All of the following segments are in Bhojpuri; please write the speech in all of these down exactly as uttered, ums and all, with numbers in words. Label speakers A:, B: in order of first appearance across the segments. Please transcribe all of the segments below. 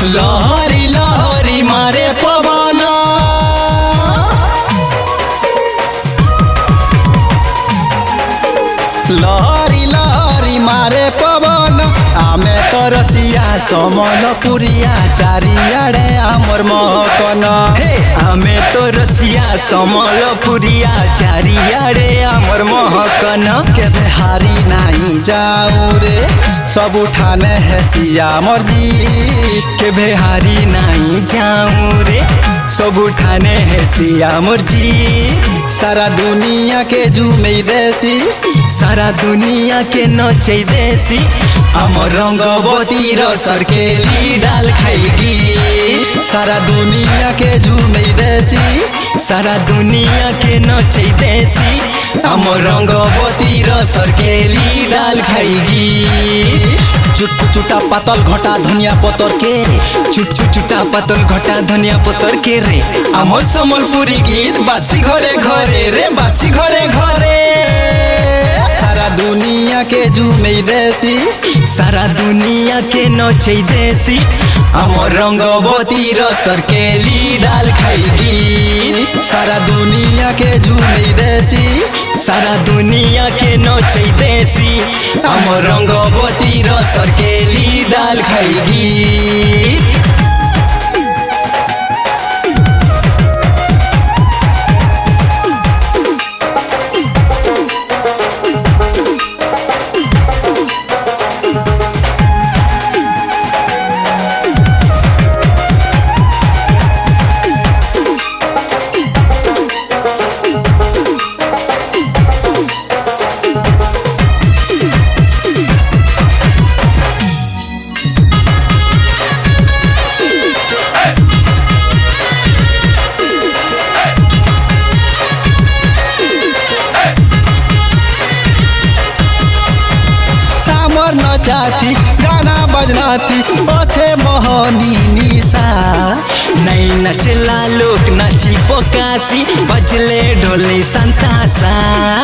A: लहरी लहरी मारे पवन लहरी लहरी मारे पवन आमे तो रसिया समलपुरिया चारिआडे आमर महकन हे आमे तो रसिया समलपुरिया चारिआडे आमर महकन केबे हारी नाही जाऊ रे सब उठाने हेसिया मर्जी केबे हारी नाही जाऊ रे सब उठाने हेसिया मर्जी सारा दुनिया के झूमे देसी सारा दुनिया के नचे देसी आमर रंगवती सरकेली डाल खाएगी सारा दुनिया के झूमे देसी सारा दुनिया के नचे देसी आमर रंगवती सरकेली डाल खाएगी चुट चुटा पातल घटा धनिया पतर के रे चुट चुटा पातल घटा धनिया पतर के रे आमर समलपुरी गीत बासी घरे घरे रे बासी घरे घरे सारा दुनिया के झूमे देसी सारा दुनिया के नचे देसी आमर रंगवती सरकेली डाल खाएगी सारा दुनिया के झूमे देसी सारा दुनिया के नचे देसी आमर रंगवती सरकेली डाल खाएगी चाहती गाना बजनाती पछे मोहनी निशा नहीं नचला लोक नाची पोकासी बजले ढोली संतासा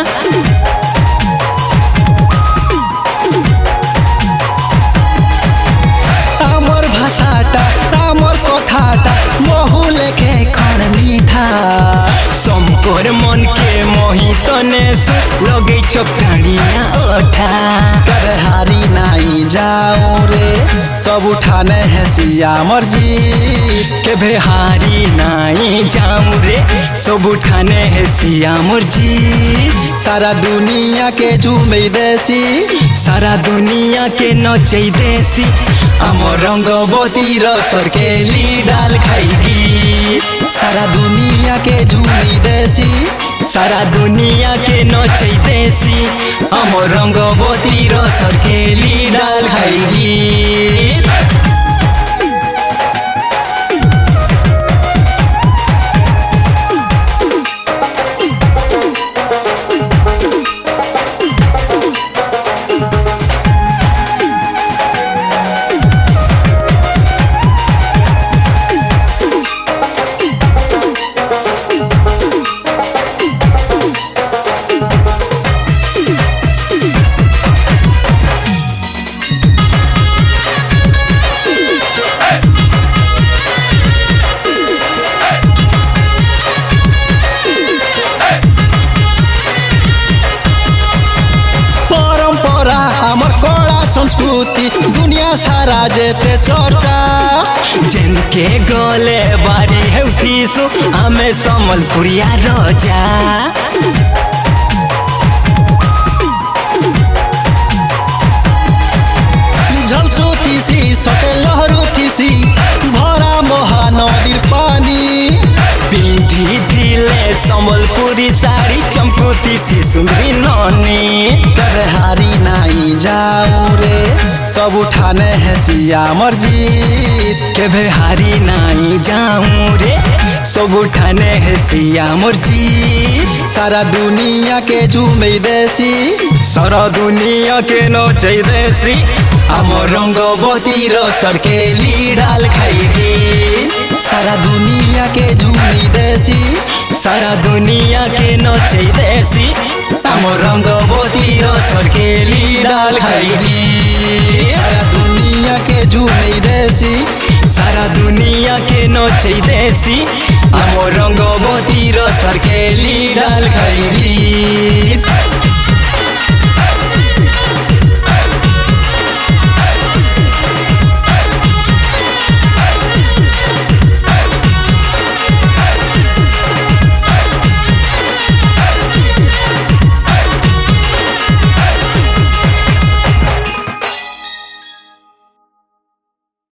A: आमर भाषाटा आमर कथाटा महु लेखे खण मीठा समकोर मन के मोहित नेसु लगे चपकानिया ओठा कबे हारी नहीं जाऊ रे सब उठाने हेसिया मर्जी केबे हारी नहीं जाऊ रे सब उठाने हेसिया मर्जी सारा दुनिया के झूमे देसी सारा दुनिया के नचे देसी आमर रंगवती सरकेली डाल खाएगी सारा दुनिया के झूमे देसी सारा दुनिया के नचे देसी आमर रंगवती सरकेली डाल खाएगी संस्कृति दुनिया सारा जेते चर्चा जिनके गले बारी है उठीसु आमे समलपुरिया रजा झलसो तीसी सटे लहरू तीसी भरा महानदी पानी पिंधी दिले समलपुरी साड़ी चमकुती सी सुंदरी ननी कबे हारी नहीं जाऊ रे सब उठाने हेसिया मर्जी केबे हारी नहीं जाऊ रे सब उठाने हेसिया मर्जी सारा दुनिया के झूमे देसी सारा दुनिया के नचे देसी आमर रंगवती सरकेली डाल खाएगी सारा दुनिया के झूमे देसी सारा दुनिया के नचे देसी आमर रंगवती सरकेली डाल खाएगी सारा दुनिया के झूमे देसी सारा छै देशी आम रंगवती र सरकेली डाल खैरी